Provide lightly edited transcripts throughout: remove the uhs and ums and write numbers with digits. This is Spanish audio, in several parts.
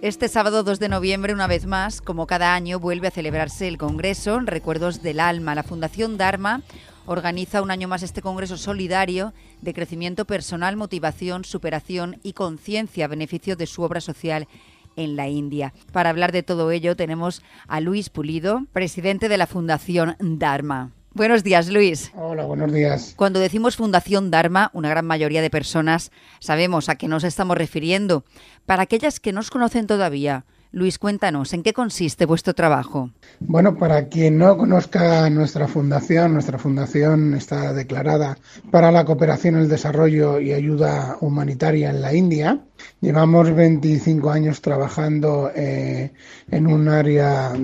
Este sábado 2 de noviembre, una vez más, como cada año, vuelve a celebrarse el Congreso Recuerdos del Alma. La Fundación Dharma organiza un año más este Congreso solidario de crecimiento personal, motivación, superación y conciencia a beneficio de su obra social en la India. Para hablar de todo ello tenemos a Luis Pulido, presidente de la Fundación Dharma. Buenos días, Luis. Hola, buenos días. Cuando decimos Fundación Dharma, una gran mayoría de personas sabemos a qué nos estamos refiriendo. Para aquellas que no os conocen todavía, Luis, cuéntanos, ¿en qué consiste vuestro trabajo? Bueno, para quien no conozca nuestra fundación está declarada para la cooperación, el desarrollo y ayuda humanitaria en la India. Llevamos 25 años trabajando en un área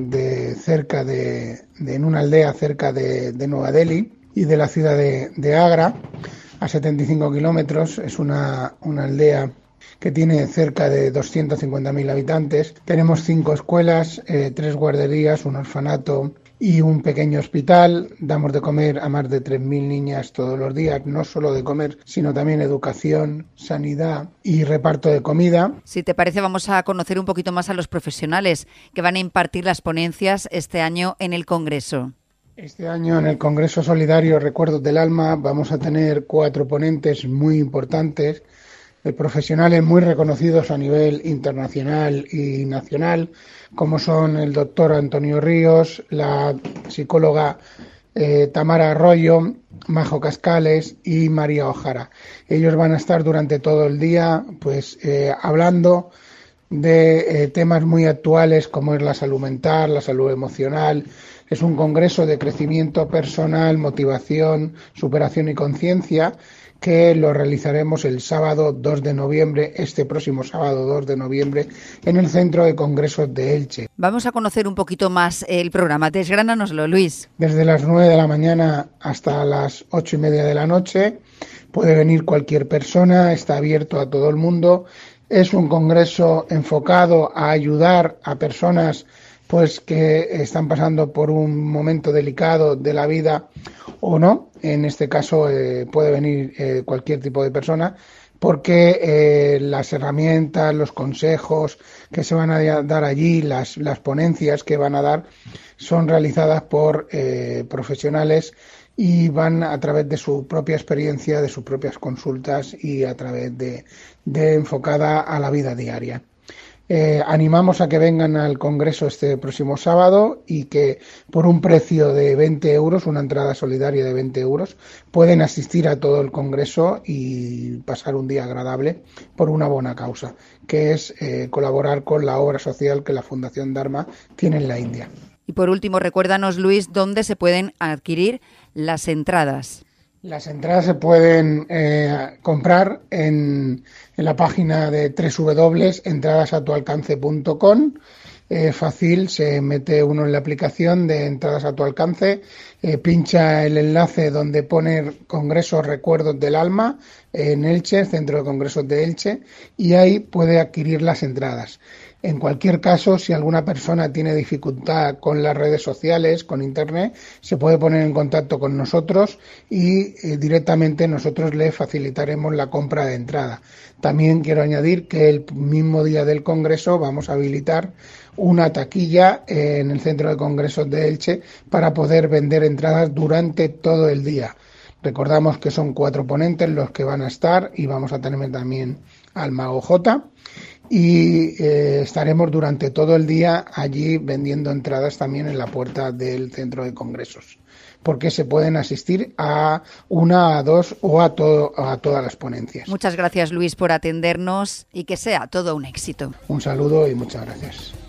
en una aldea cerca de Nueva Delhi y de la ciudad de Agra, a 75 kilómetros. Es una aldea que tiene cerca de 250.000 habitantes. Tenemos 5 escuelas, 3 guarderías, un orfanato y un pequeño hospital. Damos de comer a más de 3.000 niñas todos los días, no solo de comer, sino también educación, sanidad y reparto de comida. Si te parece, vamos a conocer un poquito más a los profesionales que van a impartir las ponencias este año en el Congreso. Este año en el Congreso Solidario Recuerdos del Alma vamos a tener 4 ponentes muy importantes, profesionales muy reconocidos a nivel internacional y nacional, como son el doctor Antonio Ríos, la psicóloga Tamara Arroyo, Majo Cascales y María Ojara. Ellos van a estar durante todo el día hablando de temas muy actuales como es la salud mental, la salud emocional. Es un congreso de crecimiento personal, motivación, superación y conciencia, que lo realizaremos el sábado 2 de noviembre, este próximo sábado 2 de noviembre, en el Centro de Congresos de Elche. Vamos a conocer un poquito más el programa. Desgránanoslo, Luis. Desde las 9 de la mañana hasta las 8:30 de la noche puede venir cualquier persona, está abierto a todo el mundo. Es un congreso enfocado a ayudar a personas que están pasando por un momento delicado de la vida o no. En este caso puede venir cualquier tipo de persona, porque las herramientas, los consejos que se van a dar allí, las ponencias que van a dar, son realizadas por profesionales y van a través de su propia experiencia, de sus propias consultas y a través de enfocada a la vida diaria. Animamos a que vengan al Congreso este próximo sábado y que por un precio de 20 euros, una entrada solidaria de 20 euros, pueden asistir a todo el Congreso y pasar un día agradable por una buena causa, que es colaborar con la obra social que la Fundación Dharma tiene en la India. Y por último, recuérdanos, Luis, dónde se pueden adquirir las entradas. Las entradas se pueden comprar en la página de www.entradasatualcance.com. Fácil, se mete uno en la aplicación de Entradas a tu alcance, pincha el enlace donde pone Congreso Recuerdos del Alma en Elche, Centro de Congresos de Elche, y ahí puede adquirir las entradas. En cualquier caso, si alguna persona tiene dificultad con las redes sociales, con Internet, se puede poner en contacto con nosotros y directamente nosotros le facilitaremos la compra de entrada. También quiero añadir que el mismo día del Congreso vamos a habilitar una taquilla en el Centro de Congresos de Elche para poder vender entradas durante todo el día. Recordamos que son 4 ponentes los que van a estar y vamos a tener también al Mago J. Y estaremos durante todo el día allí vendiendo entradas también en la puerta del Centro de Congresos, porque se pueden asistir a 1, a 2 o a todas las ponencias. Muchas gracias, Luis, por atendernos y que sea todo un éxito. Un saludo y muchas gracias.